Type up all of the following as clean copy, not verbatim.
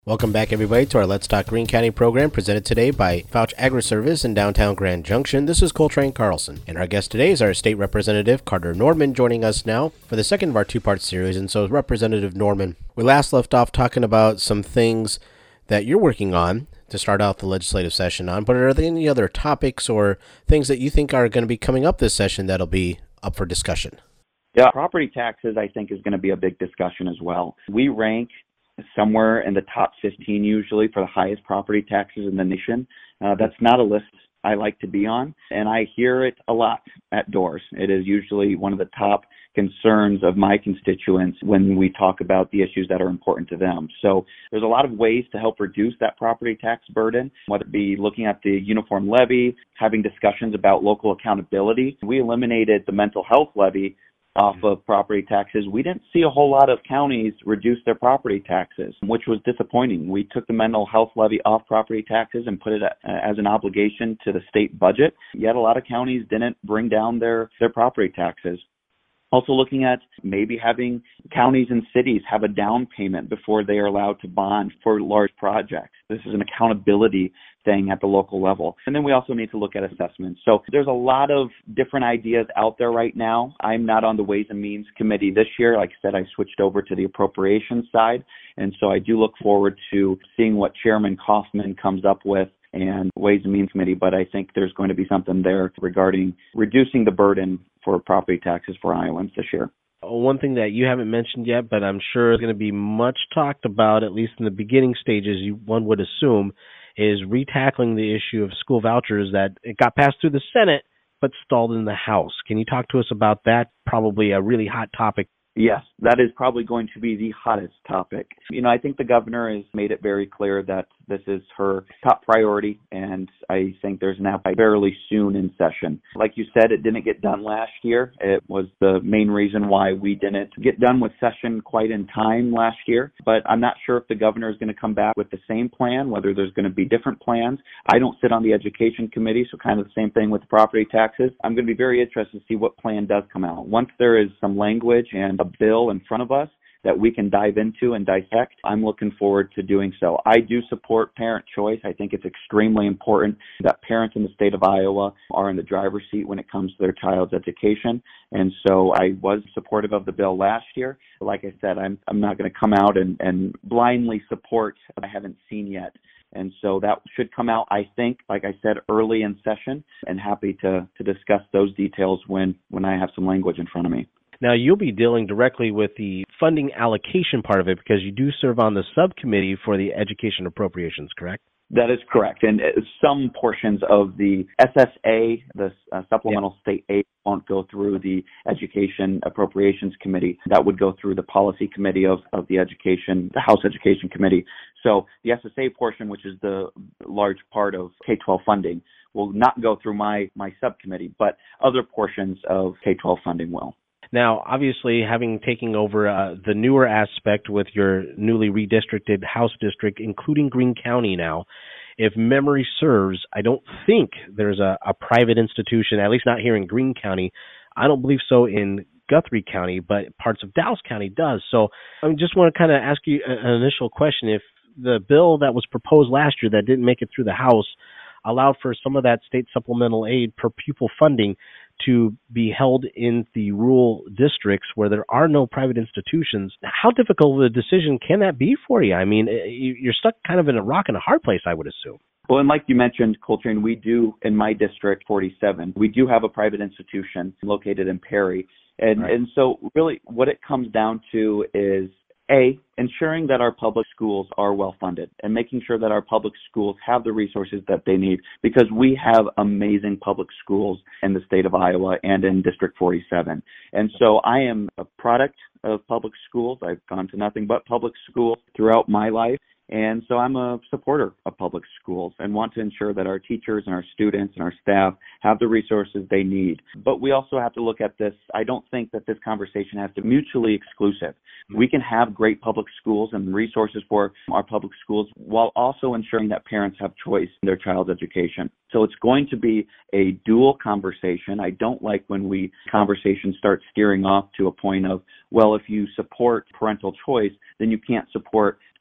Welcome back, everybody, to our Let's Talk Greene County program presented today by Fouch Agri-Service in downtown Grand Junction. This is Coltrane Carlson, and our guest today is our State Representative Carter Norman, joining us now for the second of our two-part series. And so, Representative Norman, we last left off talking about some things that you're working on to start out the legislative session on, but are there any other topics or things that you think are going to be coming up this session that'll be up for discussion? Yeah, property taxes, I think, is going to be a big discussion as well. We rank somewhere in the top 15 usually for the highest property taxes in the nation. That's not a list I like to be on, and I hear it a lot at doors. It is usually one of the top concerns of my constituents when we talk about the issues that are important to them. So there's a lot of ways to help reduce that property tax burden, whether it be looking at the uniform levy, having discussions about local accountability. We eliminated the mental health levy off of property taxes. We didn't see a whole lot of counties reduce their property taxes, which was disappointing. We took the mental health levy off property taxes and put it as an obligation to the state budget, yet a lot of counties didn't bring down their property taxes. Also looking at maybe having counties and cities have a down payment before they are allowed to bond for large projects. This is an accountability thing at the local level. And then we also need to look at assessments. So there's a lot of different ideas out there right now. I'm not on the Ways and Means Committee this year. Like I said, I switched over to the appropriations side. And so I do look forward to seeing what Chairman Kaufman comes up with and Ways and Means Committee, but I think there's going to be something there regarding reducing the burden for property taxes for Iowans this year. One thing that you haven't mentioned yet, but I'm sure is going to be much talked about, at least in the beginning stages, one would assume, is retackling the issue of school vouchers that it got passed through the Senate but stalled in the House. Can you talk to us about that? Probably a really hot topic. Yes, that is probably going to be the hottest topic. I think the governor has made it very clear that this is her top priority, and I think there's now fairly soon in session. Like you said, it didn't get done last year. It was the main reason why we didn't get done with session quite in time last year, but I'm not sure if the governor is going to come back with the same plan, whether there's going to be different plans. I don't sit on the education committee, so kind of the same thing with the property taxes. I'm going to be very interested to see what plan does come out. Once there is some language and a bill in front of us that we can dive into and dissect, I'm looking forward to doing so. I do support parent choice. I think it's extremely important that parents in the state of Iowa are in the driver's seat when it comes to their child's education. And so I was supportive of the bill last year. Like I said, I'm not going to come out and blindly support what I haven't seen yet. And so that should come out, I think, like I said, early in session, and happy to discuss those details when I have some language in front of me. Now, you'll be dealing directly with the funding allocation part of it because you do serve on the subcommittee for the education appropriations, correct? That is correct. And some portions of the SSA, the Supplemental State Aid, won't go through the Education Appropriations Committee. That would go through the Policy Committee of the House Education Committee. So the SSA portion, which is the large part of K-12 funding, will not go through my subcommittee, but other portions of K-12 funding will. Now, obviously, having taken over the newer aspect with your newly redistricted House district, including Greene County now, if memory serves, I don't think there's a private institution, at least not here in Greene County. I don't believe so in Guthrie County, but parts of Dallas County does. So I just want to kind of ask you an initial question. If the bill that was proposed last year that didn't make it through the House allowed for some of that state supplemental aid per pupil funding to be held in the rural districts where there are no private institutions, how difficult of a decision can that be for you? I mean, you're stuck kind of in a rock and a hard place, I would assume. Well, and like you mentioned, Coltrane, we do, in my district 47, we do have a private institution located in Perry. And, right. And so really what it comes down to is, ensuring that our public schools are well funded and making sure that our public schools have the resources that they need, because we have amazing public schools in the state of Iowa and in District 47. And so I am a product of public schools. I've gone to nothing but public schools throughout my life. And so I'm a supporter of public schools and want to ensure that our teachers and our students and our staff have the resources they need. But we also have to look at this. I don't think that this conversation has to be mutually exclusive. We can have great public schools and resources for our public schools while also ensuring that parents have choice in their child's education. So it's going to be a dual conversation. I don't like when conversations start steering off to a point of, well, if you support parental choice, then you can't support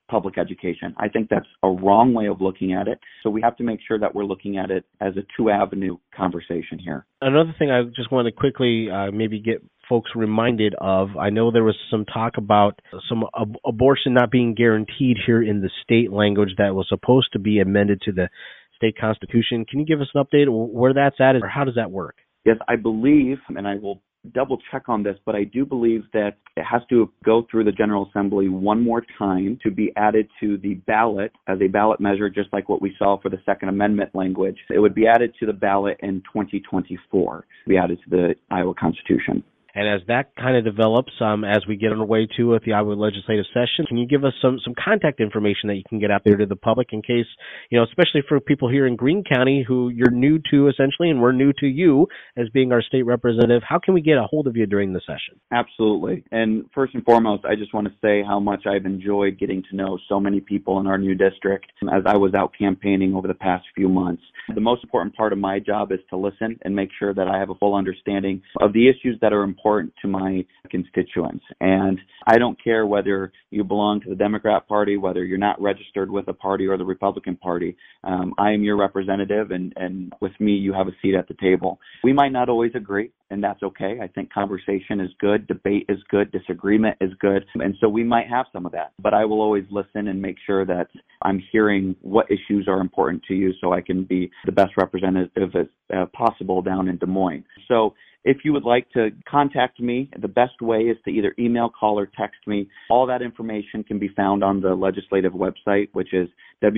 public education. I think that's a wrong way of looking at it. So we have to make sure that we're looking at it as a two-avenue conversation here. Another thing I just want to quickly maybe get folks reminded of, I know there was some talk about some abortion not being guaranteed here in the state language that was supposed to be amended to the state constitution. Can you give us an update where that's at, or how does that work? Yes, I believe, and I will double check on this, but I do believe that it has to go through the General Assembly one more time to be added to the ballot as a ballot measure, just like what we saw for the Second Amendment language. It would be added to the ballot in 2024, be added to the Iowa Constitution. And as that kind of develops, as we get underway too with the Iowa legislative session, can you give us some contact information that you can get out there to the public in case, especially for people here in Greene County who you're new to essentially, and we're new to you as being our state representative, how can we get a hold of you during the session? Absolutely. And first and foremost, I just want to say how much I've enjoyed getting to know so many people in our new district as I was out campaigning over the past few months. The most important part of my job is to listen and make sure that I have a full understanding of the issues that are important to my constituents. And I don't care whether you belong to the Democrat Party, whether you're not registered with a party or the Republican Party. I am your representative, and with me, you have a seat at the table. We might not always agree, and that's okay. I think conversation is good, debate is good, disagreement is good, and so we might have some of that. But I will always listen and make sure that I'm hearing what issues are important to you so I can be the best representative as possible down in Des Moines. So if you would like to contact me, the best way is to either email, call, or text me. All that information can be found on the legislative website, which is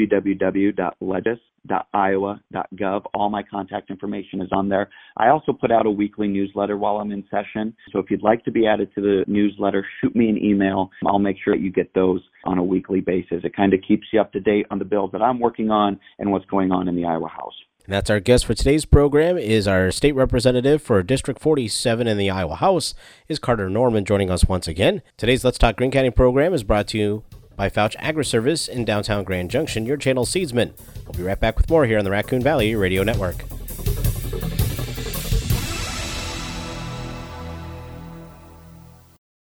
www.legis.iowa.gov. All my contact information is on there. I also put out a weekly newsletter while I'm in session. So if you'd like to be added to the newsletter, shoot me an email. I'll make sure that you get those on a weekly basis. It kind of keeps you up to date on the bills that I'm working on and what's going on in the Iowa House. And that's our guest for today's program, is our state representative for District 47 in the Iowa House, is Carter Norman, joining us once again. Today's Let's Talk Greene County program is brought to you by Fouch Agri-Service in downtown Grand Junction, your channel seedsman. We'll be right back with more here on the Raccoon Valley Radio Network.